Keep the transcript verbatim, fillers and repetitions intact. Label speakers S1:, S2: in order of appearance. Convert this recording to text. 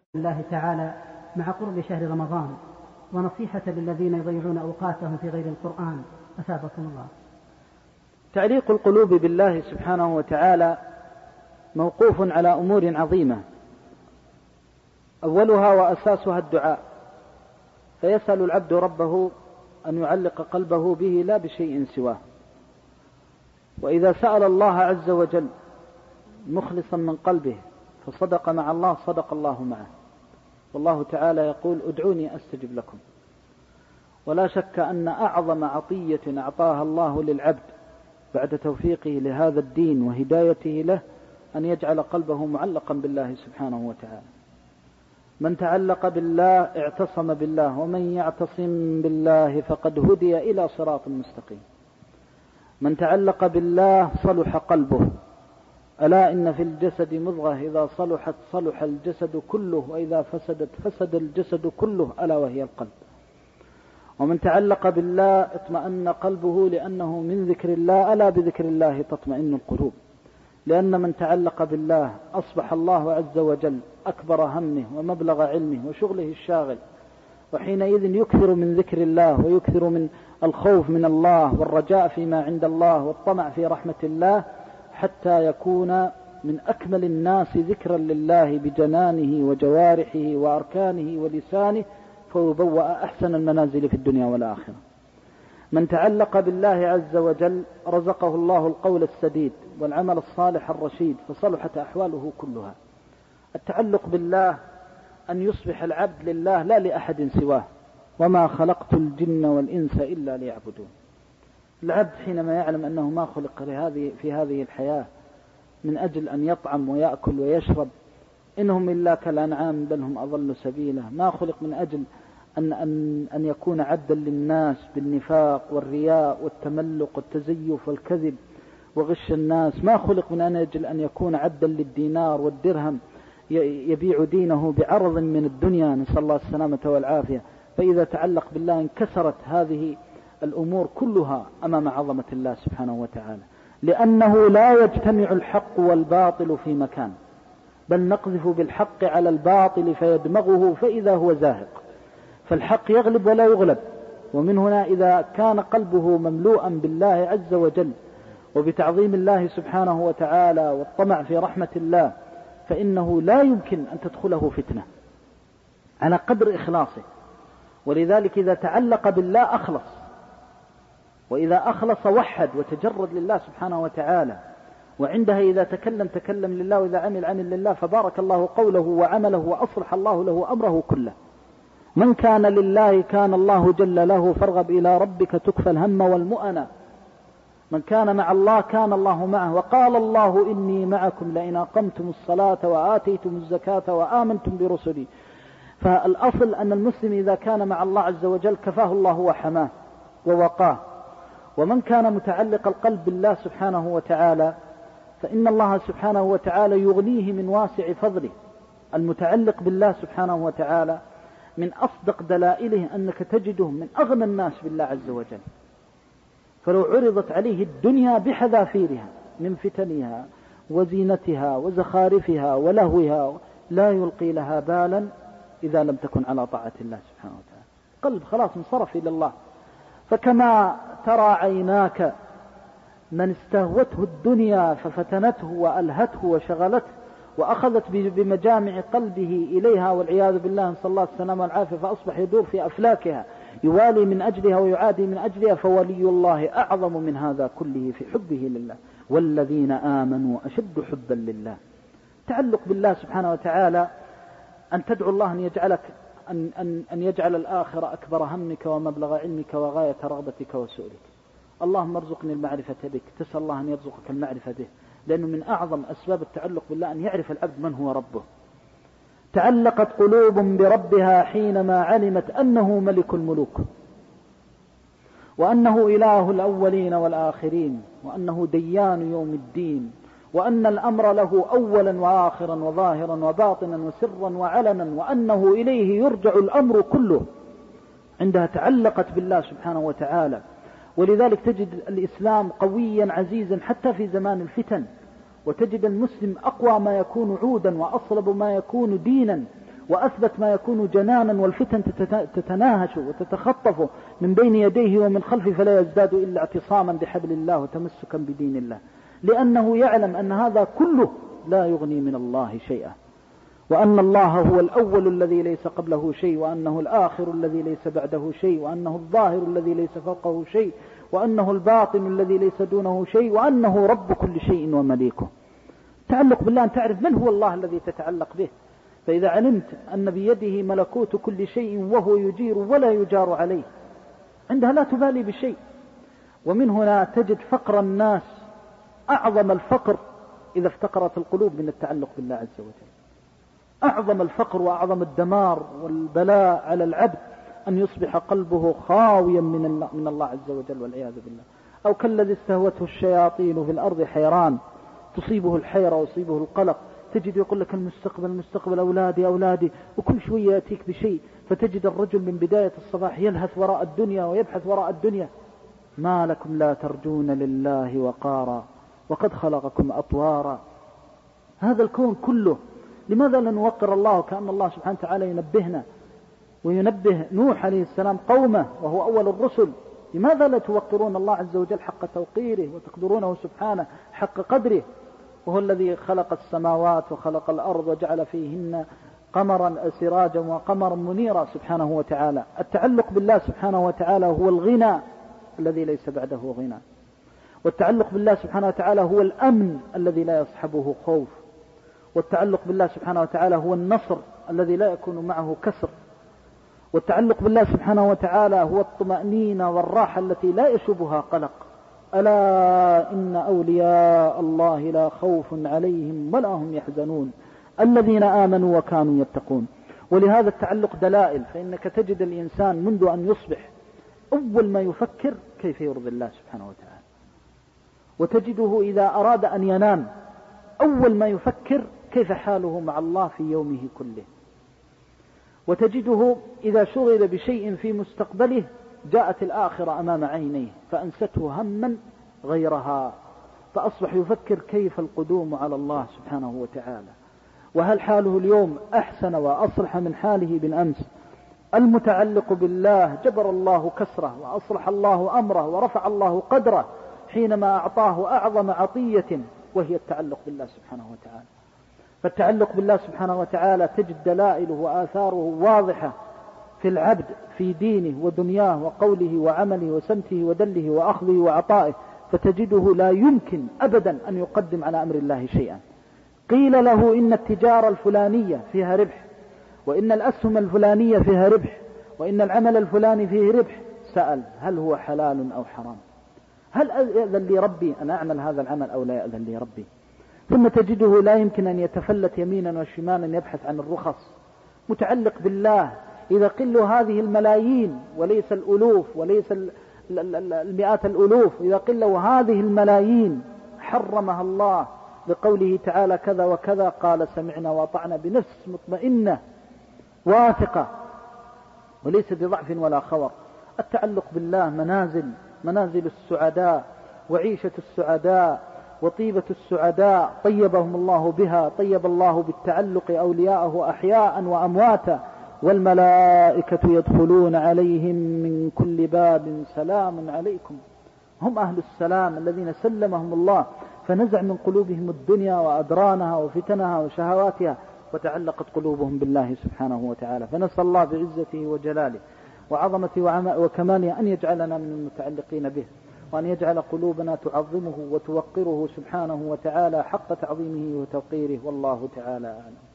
S1: الله تعالى مع قرب شهر رمضان، ونصيحة للذين يضيعون أوقاتهم في غير القرآن، أثابكم الله.
S2: تعليق القلوب بالله سبحانه وتعالى موقوف على أمور عظيمة، أولها وأساسها الدعاء، فيسأل العبد ربه أن يعلق قلبه به لا بشيء سواه. وإذا سأل الله عز وجل مخلصا من قلبه فصدق مع الله صدق الله معه، والله تعالى يقول ادعوني أستجب لكم. ولا شك أن أعظم عطية أعطاها الله للعبد بعد توفيقه لهذا الدين وهدايته له أن يجعل قلبه معلقا بالله سبحانه وتعالى. من تعلق بالله اعتصم بالله، ومن يعتصم بالله فقد هدي إلى صراط مستقيم. من تعلق بالله صلح قلبه، ألا إن في الجسد مضغة إذا صلحت صلح الجسد كله، وإذا فسدت فسد الجسد كله، ألا وهي القلب. ومن تعلق بالله اطمأن قلبه لأنه من ذكر الله، ألا بذكر الله تطمئن القلوب. لأن من تعلق بالله أصبح الله عز وجل أكبر همه ومبلغ علمه وشغله الشاغل، وحينئذ يكثر من ذكر الله ويكثر من الخوف من الله والرجاء فيما عند الله والطمع في رحمة الله، حتى يكون من أكمل الناس ذكرا لله بجنانه وجوارحه وأركانه ولسانه، فيبوأ أحسن المنازل في الدنيا والآخرة. من تعلق بالله عز وجل رزقه الله القول السديد والعمل الصالح الرشيد، فصلحت أحواله كلها. التعلق بالله أن يصبح العبد لله لا لأحد سواه، وما خلقت الجن والإنس إلا ليعبدون. العبد حينما يعلم أنه ما خلق في هذه الحياة من أجل أن يطعم ويأكل ويشرب، إنهم إلا كالأنعام بل هم أضل سبيلا، ما خلق من أجل أن, أن, أن يكون عبدا للناس بالنفاق والرياء والتملق والتزيف والكذب وغش الناس، ما خلق من أجل أن يكون عبدا للدينار والدرهم يبيع دينه بعرض من الدنيا، نسأل الله السلامة والعافية. فإذا تعلق بالله انكسرت هذه الأمور كلها أمام عظمة الله سبحانه وتعالى، لأنه لا يجتمع الحق والباطل في مكان، بل نقذف بالحق على الباطل فيدمغه فإذا هو زاهق، فالحق يغلب ولا يغلب. ومن هنا إذا كان قلبه مملوءا بالله عز وجل وبتعظيم الله سبحانه وتعالى والطمع في رحمة الله، فإنه لا يمكن أن تدخله فتنة على قدر إخلاصه. ولذلك إذا تعلق بالله أخلص، وإذا أخلص وحد وتجرد لله سبحانه وتعالى، وعندها إذا تكلم تكلم لله، وإذا عمل عمل لله، فبارك الله قوله وعمله وأصلح الله له أمره كله. من كان لله كان الله جل له، فارغب إلى ربك تكفى الهم والمؤنة. من كان مع الله كان الله معه، وقال الله إني معكم لئن أقمتم الصلاة وآتيتم الزكاة وآمنتم برسلي. فالأصل أن المسلم إذا كان مع الله عز وجل كفاه الله وحماه ووقاه. ومن كان متعلق القلب بالله سبحانه وتعالى فإن الله سبحانه وتعالى يغنيه من واسع فضله. المتعلق بالله سبحانه وتعالى من أصدق دلائله أنك تجده من أغنى الناس بالله عز وجل. فلو عرضت عليه الدنيا بحذافيرها من فتنها وزينتها وزخارفها ولهوها لا يلقي لها بالا إذا لم تكن على طاعة الله سبحانه وتعالى. قلب خلاص انصرف إلى الله. فكما ترى عيناك من استهوته الدنيا ففتنته وألهته وشغلته وأخذت بمجامع قلبه إليها والعياذ بالله، نسأل الله السلامة والعافية، فأصبح يدور في أفلاكها يوالي من أجلها ويعادي من أجلها، فولي الله أعظم من هذا كله في حبه لله، والذين آمنوا أشد حبا لله. تعلق بالله سبحانه وتعالى أن تدعو الله أن يجعلك أن, أن, أن يجعل الآخرة أكبر همك ومبلغ علمك وغاية رغبتك وسؤلك. اللهم ارزقني المعرفة بك، تسأل الله أن يرزقك المعرفة به، لأنه من أعظم أسباب التعلق بالله أن يعرف العبد من هو ربه. تعلقت قلوب بربها حينما علمت أنه ملك الملوك، وأنه إله الأولين والآخرين، وأنه ديان يوم الدين، وأن الأمر له أولا وآخرا وظاهرا وباطنا وسرا وعلنا، وأنه إليه يرجع الأمر كله. عندها تعلقت بالله سبحانه وتعالى. ولذلك تجد الإسلام قويا عزيزا حتى في زمان الفتن، وتجد المسلم أقوى ما يكون عودا وأصلب ما يكون دينا، وأثبت ما يكون جنانا، والفتن تتناهش وتتخطف من بين يديه ومن خلفه، فلا يزداد إلا اعتصاما بحبل الله وتمسكا بدين الله، لأنه يعلم أن هذا كله لا يغني من الله شيئا، وأن الله هو الأول الذي ليس قبله شيء، وأنه الآخر الذي ليس بعده شيء، وأنه الظاهر الذي ليس فوقه شيء، وأنه الباطن الذي ليس دونه شيء، وأنه رب كل شيء ومليكه. تعلق بالله أن تعرف من هو الله الذي تتعلق به، فإذا علمت أن بيده ملكوت كل شيء وهو يجير ولا يجار عليه، عندها لا تبالي بشيء. ومن هنا تجد فقر الناس أعظم الفقر إذا افتقرت القلوب من التعلق بالله عز وجل. أعظم الفقر وأعظم الدمار والبلاء على العبد أن يصبح قلبه خاويا من من الله عز وجل والعياذ بالله، أو كالذي استهوته الشياطين في الأرض حيران، تصيبه الحيرة ويصيبه القلق، تجد يقول لك المستقبل المستقبل أولادي أولادي، وكل شوية يأتيك بشيء، فتجد الرجل من بداية الصباح يلهث وراء الدنيا ويبحث وراء الدنيا. ما لكم لا ترجون لله وقارا وقد خلقكم أطوارا. هذا الكون كله لماذا لا نوقر الله؟ كأن الله سبحانه وتعالى ينبهنا وينبه نوح عليه السلام قومه وهو أول الرسل، لماذا لا توقرون الله عز وجل حق توقيره وتقدرونه سبحانه حق قدره، وهو الذي خلق السماوات وخلق الأرض وجعل فيهن قمرا سراجا وقمرا منيرا سبحانه وتعالى. التعلق بالله سبحانه وتعالى هو الغنى الذي ليس بعده غنى، والتعلق بالله سبحانه وتعالى هو الأمن الذي لا يصحبه خوف، والتعلق بالله سبحانه وتعالى هو النصر الذي لا يكون معه كسر، والتعلق بالله سبحانه وتعالى هو الطمأنينة والراحة التي لا يشوبها قلق. ألا إن أولياء الله لا خوف عليهم ولا هم يحزنون الذين آمنوا وكانوا يتقون. ولهذا التعلق دلائل، فإنك تجد الإنسان منذ أن يصبح أول ما يفكر كيف يرضي الله سبحانه وتعالى، وتجده إذا أراد أن ينام أول ما يفكر كيف حاله مع الله في يومه كله، وتجده إذا شغل بشيء في مستقبله جاءت الآخرة أمام عينيه فأنسته هما غيرها، فأصبح يفكر كيف القدوم على الله سبحانه وتعالى. وهل حاله اليوم أحسن وأصلح من حاله بالأمس؟ المتعلق بالله جبر الله كسره وأصلح الله أمره ورفع الله قدره حينما أعطاه أعظم عطية وهي التعلق بالله سبحانه وتعالى. فالتعلق بالله سبحانه وتعالى تجد دلائله وآثاره واضحة في العبد في دينه ودنياه وقوله وعمله وسمته ودله وأخذه وعطائه، فتجده لا يمكن أبدا أن يقدم على أمر الله شيئا. قيل له إن التجارة الفلانية فيها ربح، وإن الأسهم الفلانية فيها ربح، وإن العمل الفلاني فيه ربح، سأل هل هو حلال أو حرام؟ هل يأذن لي ربي أن أعمل هذا العمل أو لا يأذن لي ربي؟ ثم تجده لا يمكن أن يتفلت يمينا وشمالا يبحث عن الرخص. متعلق بالله إذا قل هذه الملايين وليس الألوف وليس المئات الألوف، إذا قل هذه الملايين حرمها الله بقوله تعالى كذا وكذا، قال سمعنا وأطعنا بنفس مطمئنة واثقة وليس بضعف ولا خور. التعلق بالله منازل منازل السعداء وعيشة السعداء وطيبة السعداء طيبهم الله بها، طيب الله بالتعلق أولياءه أحياء وأمواتا، والملائكة يدخلون عليهم من كل باب سلام عليكم. هم أهل السلام الذين سلمهم الله فنزع من قلوبهم الدنيا وأدرانها وفتنها وشهواتها، وتعلقت قلوبهم بالله سبحانه وتعالى. فنسأل الله بعزته وجلاله وعظمته وكماله أن يجعلنا من المتعلقين به، وأن يجعل قلوبنا تعظمه وتوقره سبحانه وتعالى حق تعظيمه وتوقيره، والله تعالى أعلم.